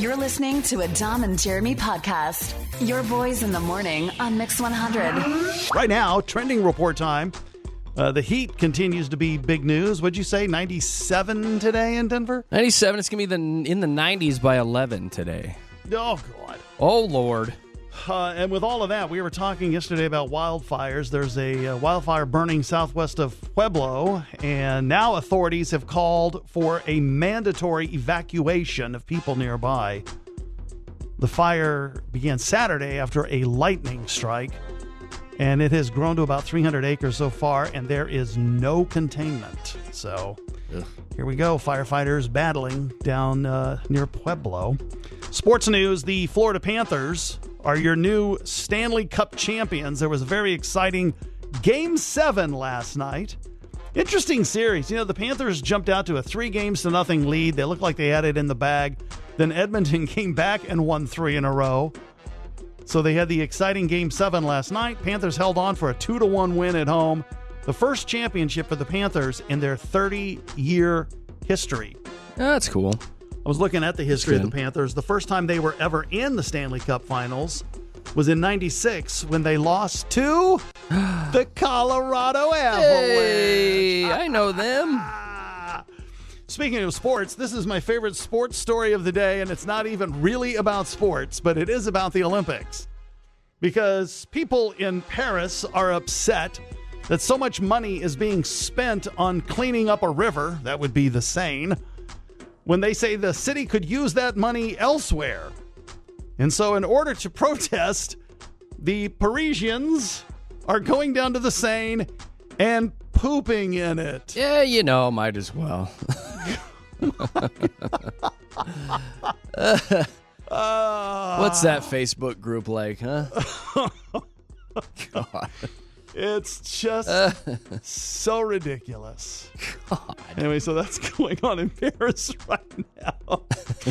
You're listening to a Dom and Jeremy podcast. Your boys in the morning on Mix 100. Right now, trending report time. The heat continues to be big news. What'd you say, 97 today in Denver? 97. It's going to be in the 90s by 11 today. Oh, God. Oh, Lord. And with all of that, we were talking yesterday about wildfires. There's a wildfire burning southwest of Pueblo, and now authorities have called for a mandatory evacuation of people nearby. The fire began Saturday after a lightning strike, and it has grown to about 300 acres so far, and there is no containment. So here we go, firefighters battling down near Pueblo. Sports news, the Florida Panthers are your new Stanley Cup champions. There was a very exciting Game 7 last night. Interesting series. You know, the Panthers jumped out to a 3-0 lead. They looked like they had it in the bag. Then Edmonton came back and won 3 in a row. So they had the exciting Game 7 last night. Panthers held on for a 2-1 win at home. The first championship for the Panthers in their 30-year history. That's cool. I was looking at the history of the Panthers. The first time they were ever in the Stanley Cup Finals was in '96 when they lost to the Colorado Avalanche. Hey, I know them. Speaking of sports, this is my favorite sports story of the day, and it's not even really about sports, but it is about the Olympics. Because people in Paris are upset that so much money is being spent on cleaning up a river, that would be the Seine, when they say the city could use that money elsewhere. And so in order to protest, the Parisians are going down to the Seine and pooping in it. Yeah, might as well. What's that Facebook group like, huh? God. It's just so ridiculous. God. Anyway, so that's going on in Paris right now.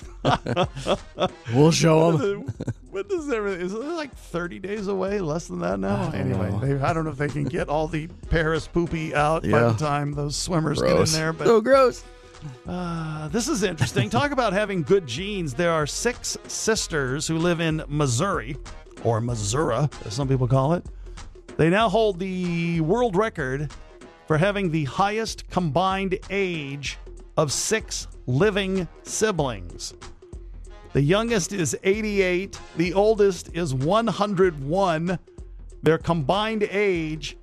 We'll show them. When does everything? Is it like 30 days away? Less than that now? Anyway, I don't know if they can get all the Paris poopy out by the time those swimmers get in there. But so gross. This is interesting. Talk about having good genes. There are 6 sisters who live in Missouri, or Missouri, as some people call it. They now hold the world record for having the highest combined age of 6 living siblings. The youngest is 88. The oldest is 101. Their combined age,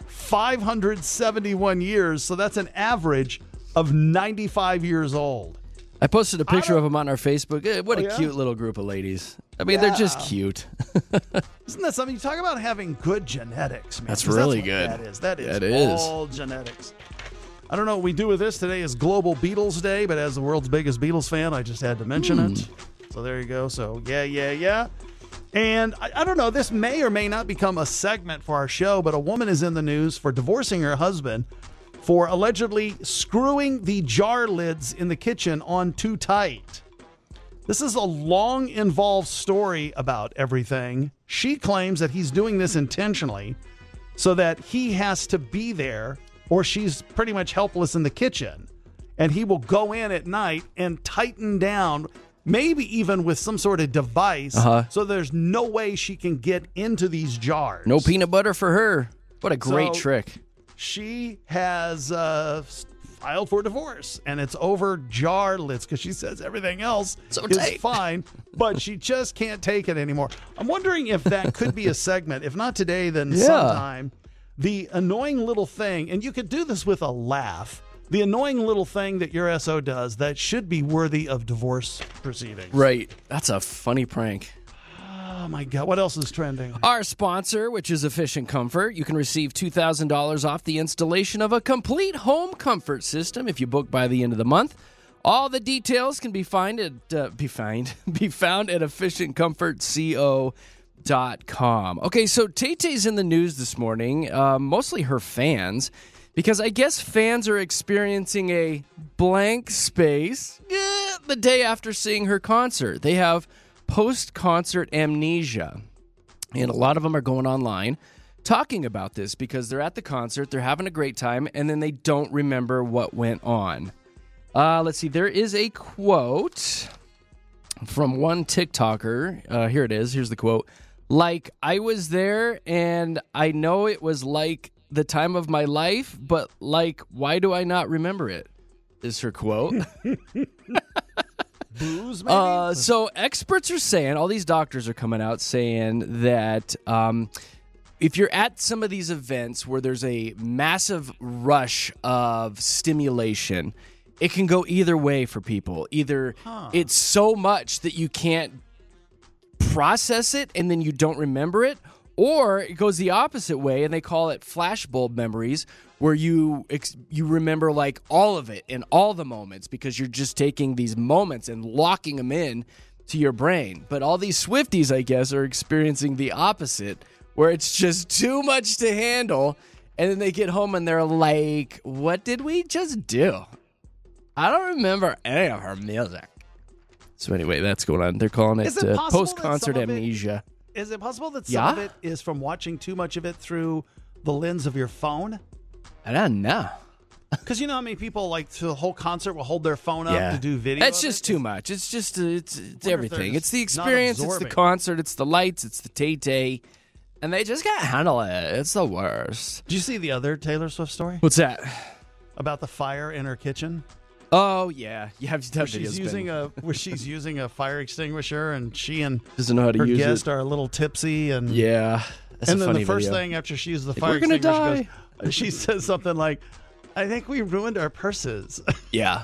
571 years. So that's an average of 95 years old. I posted a picture of them on our Facebook. What a cute little group of ladies. I mean, they're just cute. Isn't that something? You talk about having good genetics, man. That's really good. That is all genetics. I don't know what we do with this. Today is Global Beatles Day, but as the world's biggest Beatles fan, I just had to mention it. So there you go. So, yeah. And I don't know, this may or may not become a segment for our show, but a woman is in the news for divorcing her husband for allegedly screwing the jar lids in the kitchen on too tight. This is a long, involved story about everything. She claims that he's doing this intentionally so that he has to be there or she's pretty much helpless in the kitchen. And he will go in at night and tighten down, maybe even with some sort of device, so there's no way she can get into these jars. No peanut butter for her. What a great trick. She has filed for divorce, and it's over jar lids because she says everything else is fine, but she just can't take it anymore. I'm wondering if that could be a segment. If not today, then sometime. The annoying little thing, and you could do this with a laugh, the annoying little thing that your SO does that should be worthy of divorce proceedings. Right. That's a funny prank. Oh, my God. What else is trending? Our sponsor, which is Efficient Comfort. You can receive $2,000 off the installation of a complete home comfort system if you book by the end of the month. All the details can be found at efficientcomfortco.com. Okay, so Tay-Tay's in the news this morning, mostly her fans, because I guess fans are experiencing a blank space the day after seeing her concert. They have post-concert amnesia. And a lot of them are going online talking about this because they're at the concert, they're having a great time, and then they don't remember what went on. Let's see. There is a quote from one TikToker. Here it is. Here's the quote. Like, I was there and I know it was like the time of my life, but like, why do I not remember it? Is her quote. Booze, maybe? So experts are saying, all these doctors are coming out saying that if you're at some of these events where there's a massive rush of stimulation, it can go either way for people. Either it's so much that you can't process it and then you don't remember it, or it goes the opposite way, and they call it flashbulb memories, where you remember like all of it and all the moments because you're just taking these moments and locking them in to your brain. But all these Swifties, I guess, are experiencing the opposite, where it's just too much to handle, and then they get home and they're like, what did we just do? I don't remember any of her music. So anyway, that's going on. They're calling it post-concert amnesia. Is it possible that some of it is from watching too much of it through the lens of your phone? I don't know. Because you know how many people, like, through the whole concert will hold their phone up to do video? That's just too much. It's just, it's everything. It's the experience, it's the concert, it's the lights, it's the Tay-Tay, and they just can't handle it. It's the worst. Did you see the other Taylor Swift story? What's that? About the fire in her kitchen? Oh, yeah. You have where she's using a fire extinguisher, and she and doesn't know how to her use guest it. are a little tipsy. And yeah. That's and a then funny the first video. thing after she uses the Like, fire we're gonna extinguisher, die. she says something like, I think we ruined our purses. Yeah.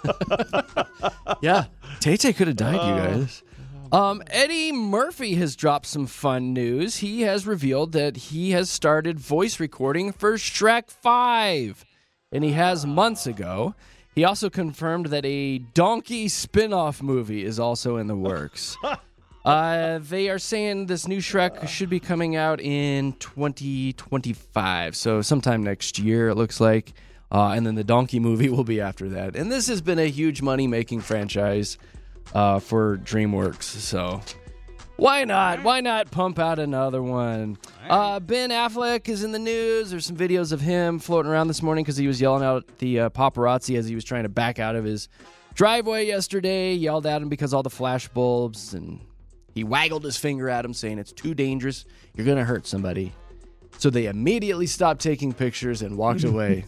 Yeah. Tay-Tay could have died, you guys. Eddie Murphy has dropped some fun news. He has revealed that he has started voice recording for Shrek 5, and he has months ago. He also confirmed that a donkey spin-off movie is also in the works. They are saying this new Shrek should be coming out in 2025, so sometime next year, it looks like. And then the donkey movie will be after that. And this has been a huge money-making franchise for DreamWorks, so why not? Why not pump out another one? Ben Affleck is in the news. There's some videos of him floating around this morning because he was yelling out at the paparazzi as he was trying to back out of his driveway yesterday. Yelled at him because all the flash bulbs, and he waggled his finger at him saying it's too dangerous. You're going to hurt somebody. So they immediately stopped taking pictures and walked away.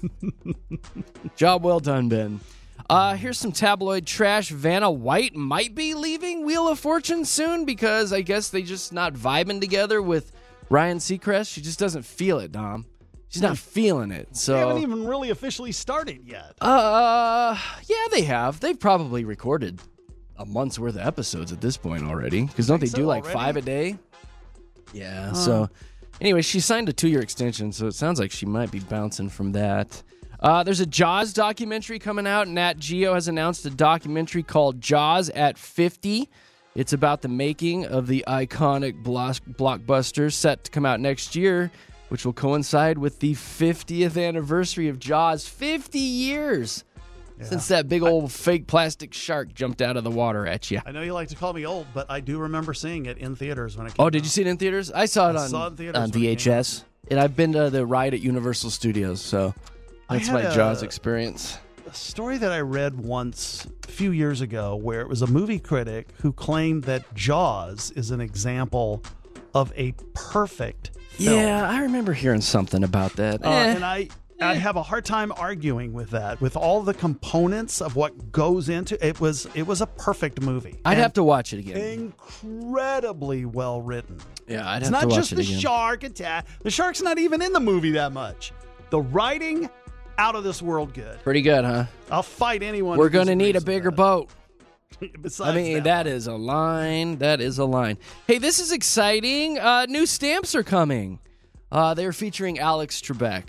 Job well done, Ben. Here's some tabloid trash. Vanna White might be leaving Wheel of Fortune soon because I guess they just not vibing together with Ryan Seacrest. She just doesn't feel it, Dom. She's not feeling it. So they haven't even really officially started yet. Yeah, they have. They've probably recorded a month's worth of episodes at this point already. Because don't they do like already? 5 a day? Yeah, so anyway, she signed a 2-year extension, so it sounds like she might be bouncing from that. There's a Jaws documentary coming out. Nat Geo has announced a documentary called Jaws at 50. It's about the making of the iconic blockbuster set to come out next year, which will coincide with the 50th anniversary of Jaws. 50 years since that big old fake plastic shark jumped out of the water at you. I know you like to call me old, but I do remember seeing it in theaters when it came out. Oh, did you see it in theaters? I saw it on VHS. And I've been to the ride at Universal Studios, so that's my Jaws experience. A story that I read once a few years ago where it was a movie critic who claimed that Jaws is an example of a perfect film. Yeah, I remember hearing something about that. And I have a hard time arguing with that. With all the components of what goes into it, was a perfect movie. I'd have to watch it again. Incredibly well written. Yeah, I'd have to watch it again. It's not just the shark attack. The shark's not even in the movie that much. The writing, out of this world good. Pretty good, huh? I'll fight anyone. We're going to need a bigger boat. Besides I mean, that is a line. That is a line. Hey, this is exciting. New stamps are coming. They're featuring Alex Trebek.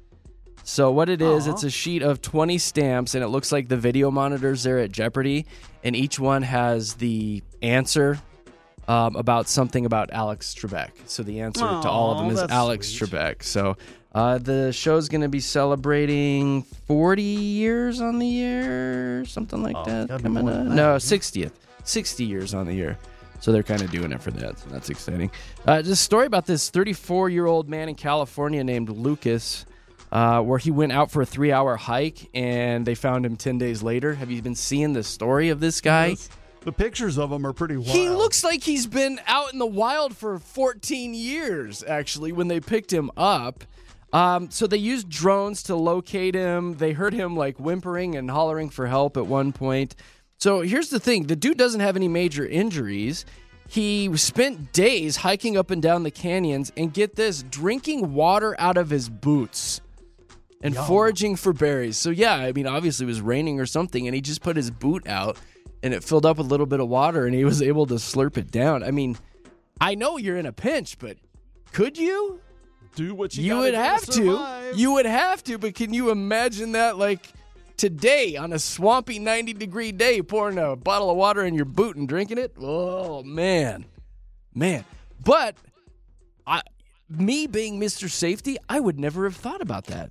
So what it is, it's a sheet of 20 stamps, and it looks like the video monitors there at Jeopardy, and each one has the answer about something about Alex Trebek. So the answer to all of them is Alex Trebek. So the show's going to be celebrating 40 years on the air, something like that. Coming up. No, 60th. 60 years on the air. So they're kind of doing it for that. So that's exciting. Just a story about this 34-year-old man in California named Lucas, where he went out for a 3-hour hike, and they found him 10 days later. Have you been seeing the story of this guy? The pictures of him are pretty wild. He looks like he's been out in the wild for 14 years, actually, when they picked him up. So they used drones to locate him. They heard him like whimpering and hollering for help at one point. So here's the thing. The dude doesn't have any major injuries. He spent days hiking up and down the canyons and, get this, drinking water out of his boots and foraging for berries. So, yeah, I mean, obviously it was raining or something, and he just put his boot out, and it filled up with a little bit of water, and he was able to slurp it down. I mean, I know you're in a pinch, but could you? Do what You would have to. You would have to, but can you imagine that, like, today on a swampy 90-degree day, pouring a bottle of water in your boot and drinking it? Oh, man. But me being Mr. Safety, I would never have thought about that.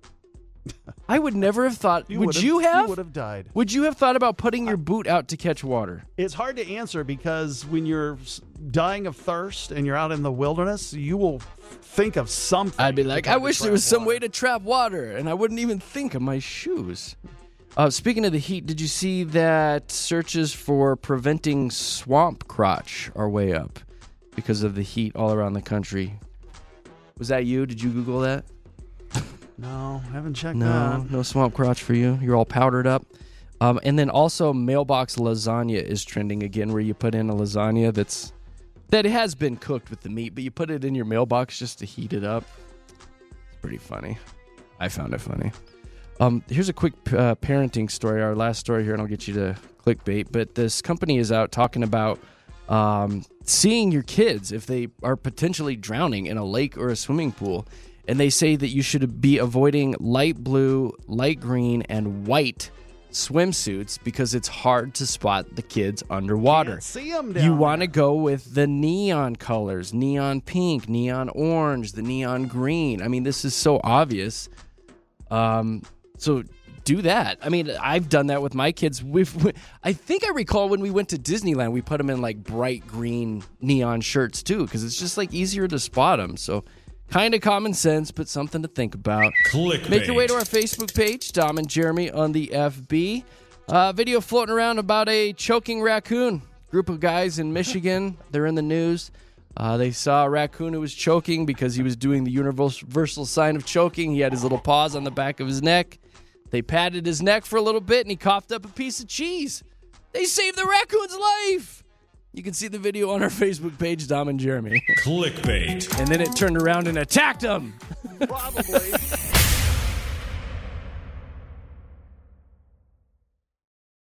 I would never have thought. Would you have? You would have died. Would you have thought about putting your boot out to catch water? It's hard to answer because when you're dying of thirst and you're out in the wilderness, you will think of something. I'd be like, I wish there was some way to trap water, and I wouldn't even think of my shoes. Speaking of the heat, did you see that searches for preventing swamp crotch are way up because of the heat all around the country? Was that you? Did you Google that? No, I haven't checked that. No swamp crotch for you. You're all powdered up. And then also mailbox lasagna is trending again, where you put in a lasagna that has been cooked with the meat, but you put it in your mailbox just to heat it up. It's pretty funny. I found it funny. Here's a quick parenting story, our last story here, and I'll get you to clickbait. But this company is out talking about seeing your kids if they are potentially drowning in a lake or a swimming pool. And they say that you should be avoiding light blue, light green, and white swimsuits because it's hard to spot the kids underwater. Can't see them down You want to go with the neon colors, neon pink, neon orange, the neon green. I mean, this is so obvious. So do that. I mean, I've done that with my kids. I think I recall when we went to Disneyland, we put them in like bright green neon shirts too, because it's just like easier to spot them. So kind of common sense, but something to think about. Clickbait. Make your way to our Facebook page, Dom and Jeremy on the FB. Video floating around about a choking raccoon. Group of guys in Michigan. They're in the news. They saw a raccoon who was choking because he was doing the universal sign of choking. He had his little paws on the back of his neck. They patted his neck for a little bit, and he coughed up a piece of cheese. They saved the raccoon's life. You can see the video on our Facebook page, Dom and Jeremy. Clickbait. And then it turned around and attacked him. Probably.